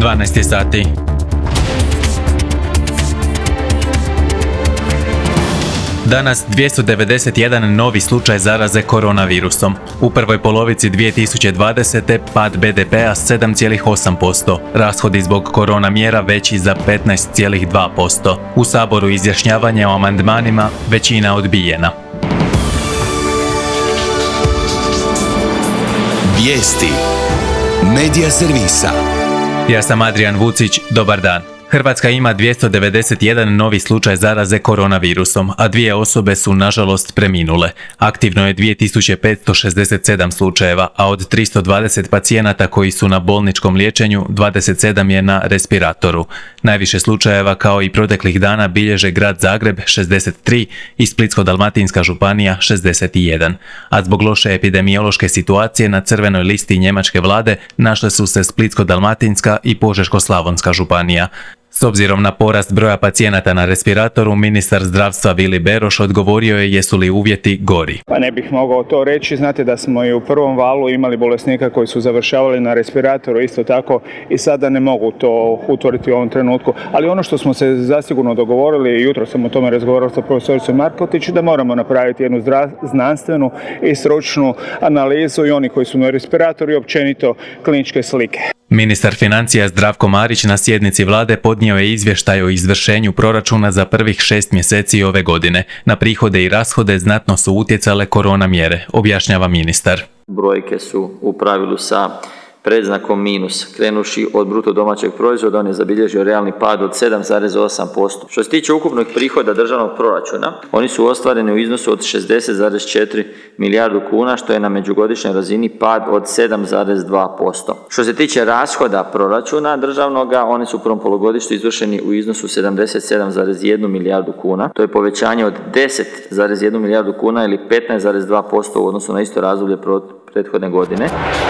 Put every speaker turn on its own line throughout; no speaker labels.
12 je sati. Danas 291 novi slučaj zaraze koronavirusom. U prvoj polovici 2020. pad BDP-a 7,8%, rashodi zbog korona mjera veći za 15,2%. U Saboru izjašnjavanje o amandmanima, većina odbijena.
Vijesti Medija servisa.
Ja sam Adrian Vucić, dobar dan. Hrvatska ima 291 novi slučaj zaraze koronavirusom, a 2 osobe su nažalost preminule. Aktivno je 2567 slučajeva, a od 320 pacijenata koji su na bolničkom liječenju, 27 je na respiratoru. Najviše slučajeva kao i proteklih dana bilježe grad Zagreb 63 i Splitsko-dalmatinska županija 61. A zbog loše epidemiološke situacije na crvenoj listi njemačke vlade našle su se Splitsko-dalmatinska i Požeško-slavonska županija. S obzirom na porast broja pacijenata na respiratoru, ministar zdravstva Vili Beroš odgovorio je jesu li uvjeti gori.
Pa ne bih mogao to reći, znate da smo i u prvom valu imali bolesnika koji su završavali na respiratoru, isto tako i sada ne mogu to utvrditi u ovom trenutku. Ali ono što smo se zasigurno dogovorili, jutro sam o tome razgovarao sa profesoricom Markotić, da moramo napraviti jednu znanstvenu i stručnu analizu i oni koji su na respiratoru i općenito kliničke slike.
Ministar financija Zdravko Marić na sjednici vlade podnio je izvještaj o izvršenju proračuna za prvih 6 mjeseci ove godine. Na prihode i rashode znatno su utjecale korona mjere, objašnjava ministar.
Brojke su u pravilu sa predznakom minus. Krenuši od bruto domaćeg proizvoda, on je zabilježio realni pad od 7,8%. Što se tiče ukupnog prihoda državnog proračuna, oni su ostvareni u iznosu od 60,4 milijardu kuna, što je na međugodišnjoj razini pad od 7,2%. Što se tiče rashoda proračuna državnoga, oni su u prvom polugodištu izvršeni u iznosu 77,1 milijardu kuna. To je povećanje od 10,1 milijardu kuna ili 15,2% u odnosu na isto razdoblje prethodne godine.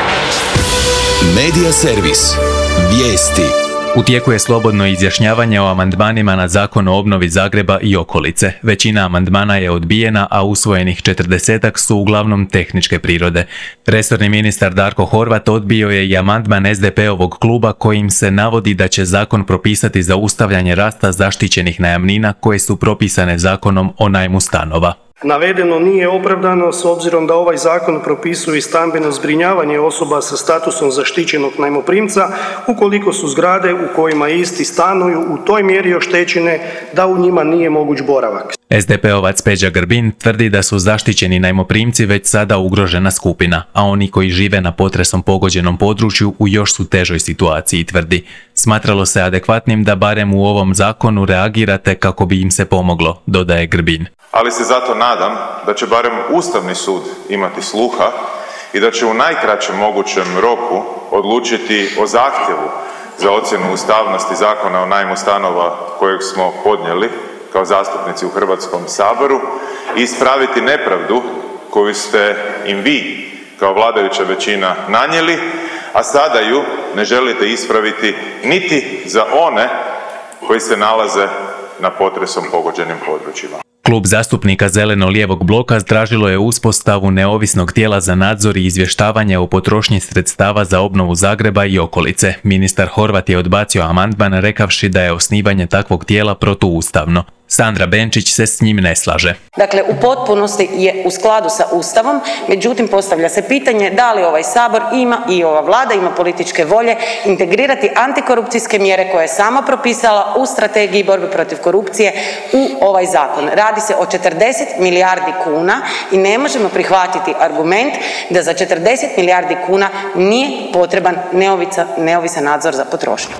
Medija servis. Vijesti.
U tijeku je slobodno izjašnjavanje o amandmanima na Zakon o obnovi Zagreba i okolice. Većina amandmana je odbijena, a usvojenih 40-ak su uglavnom tehničke prirode. Resorni ministar Darko Horvat odbio je i amandman SDP-ovog kluba kojim se navodi da će zakon propisati zaustavljanje rasta zaštićenih najamnina koje su propisane Zakonom o najmu stanova.
Navedeno nije opravdano s obzirom da ovaj zakon propisuje stambeno zbrinjavanje osoba sa statusom zaštićenog najmoprimca ukoliko su zgrade u kojima isti stanuju u toj mjeri oštećene da u njima nije moguć boravak.
SDP-ovac Peđa Grbin tvrdi da su zaštićeni najmoprimci već sada ugrožena skupina, a oni koji žive na potresom pogođenom području u još su težoj situaciji, tvrdi. Smatralo se adekvatnim da barem u ovom zakonu reagirate kako bi im se pomoglo, dodaje Grbin.
Ali se zato nadam da će barem Ustavni sud imati sluha i da će u najkraćem mogućem roku odlučiti o zahtjevu za ocjenu ustavnosti Zakona o najmu stanova kojeg smo podnijeli kao zastupnici u Hrvatskom saboru i ispraviti nepravdu koju ste im vi kao vladajuća većina nanijeli, a sada ju ne želite ispraviti niti za one koji se nalaze na potresom pogođenim područjima.
Klub zastupnika Zeleno-lijevog bloka tražilo je uspostavu neovisnog tijela za nadzor i izvještavanje o potrošnji sredstava za obnovu Zagreba i okolice. Ministar Horvat je odbacio amandman rekavši da je osnivanje takvog tijela protuustavno. Sandra Benčić se s njim ne slaže.
Dakle, u potpunosti je u skladu sa Ustavom, međutim postavlja se pitanje da li ovaj Sabor ima i ova Vlada ima političke volje integrirati antikorupcijske mjere koje je sama propisala u Strategiji borbe protiv korupcije u ovaj zakon. Radi se o 40 milijardi kuna i ne možemo prihvatiti argument da za 40 milijardi kuna nije potreban neovisan nadzor za potrošnju.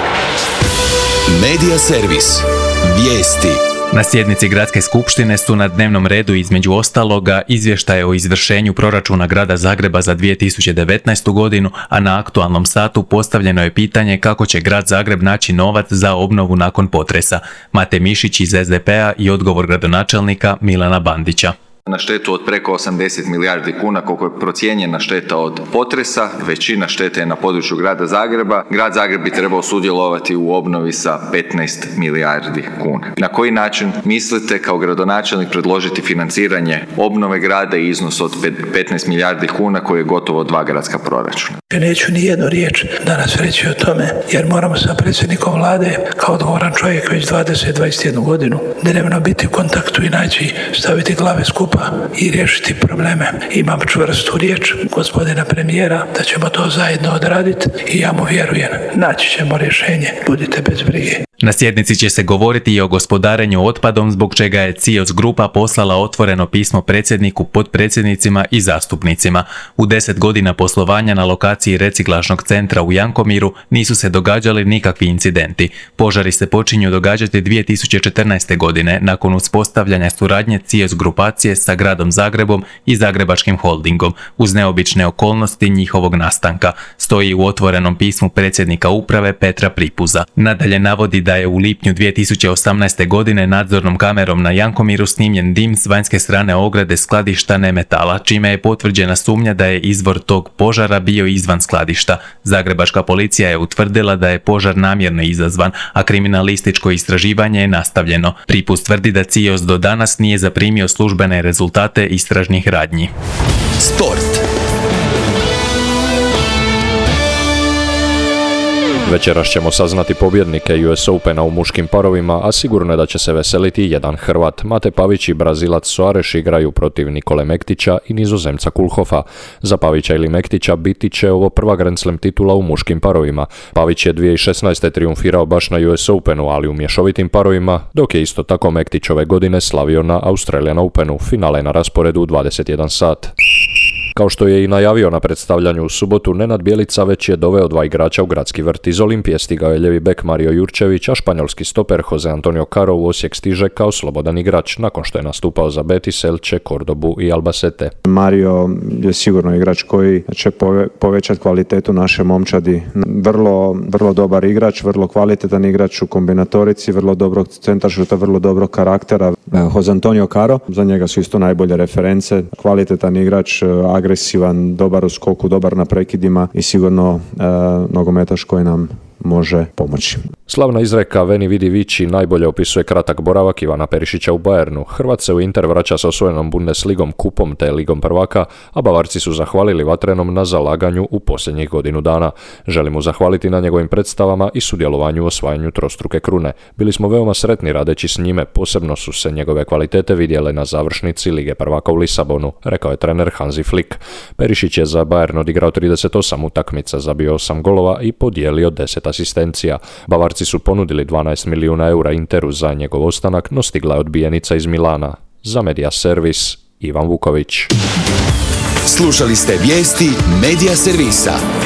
Medija servis. Vijesti.
Na sjednici Gradske skupštine su na dnevnom redu između ostaloga izvještaje o izvršenju proračuna Grada Zagreba za 2019. godinu, a na aktualnom satu postavljeno je pitanje kako će Grad Zagreb naći novac za obnovu nakon potresa. Mate Mišić iz SDP-a i odgovor gradonačelnika Milana Bandića.
Na štetu od preko 80 milijardi kuna koliko je procijenjena šteta od potresa, većina štete je na području grada Zagreba. Grad Zagreb bi trebao sudjelovati u obnovi sa 15 milijardi kuna. Na koji način mislite kao gradonačelnik predložiti financiranje obnove grada i iznos od 15 milijardi kuna koji je gotovo 2 gradska proračuna?
Neću ni jednu riječ danas reći o tome, jer moramo sa predsjednikom vlade, kao odgovoran čovjek već 20-21 godinu, dnevno biti u kontaktu i naći, staviti glave skupa i riješiti probleme. Imam čvrstu riječ gospodina premijera da ćemo to zajedno odraditi i ja mu vjerujem. Naći ćemo rješenje, budite bez brige.
Na sjednici će se govoriti i o gospodarenju otpadom, zbog čega je CIOS grupa poslala otvoreno pismo predsjedniku, potpredsjednicima i zastupnicima. U 10 godina poslovanja na lokaciji reciklažnog centra u Jankomiru nisu se događali nikakvi incidenti. Požari se počinju događati 2014. godine nakon uspostavljanja suradnje CIOS grupacije sa gradom Zagrebom i Zagrebačkim holdingom uz neobične okolnosti njihovog nastanka, stoji u otvorenom pismu predsjednika uprave Petra Pripuza. Nadalje navodi da je u lipnju 2018. godine nadzornom kamerom na Jankomiru snimljen dim s vanjske strane ograde skladišta Nemetala, čime je potvrđena sumnja da je izvor tog požara bio izvan skladišta. Zagrebačka policija je utvrdila da je požar namjerno izazvan, a kriminalističko istraživanje je nastavljeno. Pripus tvrdi da CIOS do danas nije zaprimio službene rezultate istražnih radnji.
Sport.
Večeras ćemo saznati pobjednike US Opena u muškim parovima, a sigurno je da će se veseliti jedan Hrvat. Mate Pavić i Brazilac Soares igraju protiv Nikole Mektića i Nizozemca Kulhofa. Za Pavića ili Mektića biti će ovo prva Grand Slam titula u muškim parovima. Pavić je 2016. triumfirao baš na US Openu, ali u mješovitim parovima, dok je isto tako Mektić ove godine slavio na Australian Openu. Finale je na rasporedu u 21 sat. Kao što je i najavio na predstavljanju u subotu, Nenad Bjelica već je doveo 2 igrača u gradski vrt. Iz Olimpije stigao je ljevi bek Mario Jurčević, a španjolski stoper Jose Antonio Caro u Osijek stiže kao slobodan igrač, nakon što je nastupao za Betis, Elche, Cordobu i Albacete.
Mario je sigurno igrač koji će povećati kvalitetu naše momčadi. Vrlo dobar igrač, vrlo kvalitetan igrač u kombinatorici, vrlo dobrog centaršuta, vrlo dobrog karaktera. Jose Antonio Caro, za njega su isto najbolje reference, kvalitetan igrač, agresivan, dobar u skoku, dobar na prekidima i sigurno nogometaš koji nam može pomoći.
Slavna izreka Veni vidi vici najbolje opisuje kratak boravak Ivana Perišića u Bayernu. Hrvat se u Inter vraća sa osvojenom Bundesligom, kupom te ligom prvaka, a Bavarci su zahvalili Vatrenom na zalaganju u posljednjih godinu dana. Želim mu zahvaliti na njegovim predstavama i sudjelovanju u osvajanju trostruke krune. Bili smo veoma sretni radeći s njime, posebno su se njegove kvalitete vidjele na završnici Lige prvaka u Lisabonu, rekao je trener Hansi Flick. Perišić je za Bayern odigrao 38 utakmica, zabio 8 golova i podijelio 10 asistencija. Bavarci su ponudili 12 milijuna eura Interu za njegov ostanak, no stigla je odbijenica iz Milana. Za Media Servis, Ivan Vuković.
Slušali ste vijesti Media Servisa.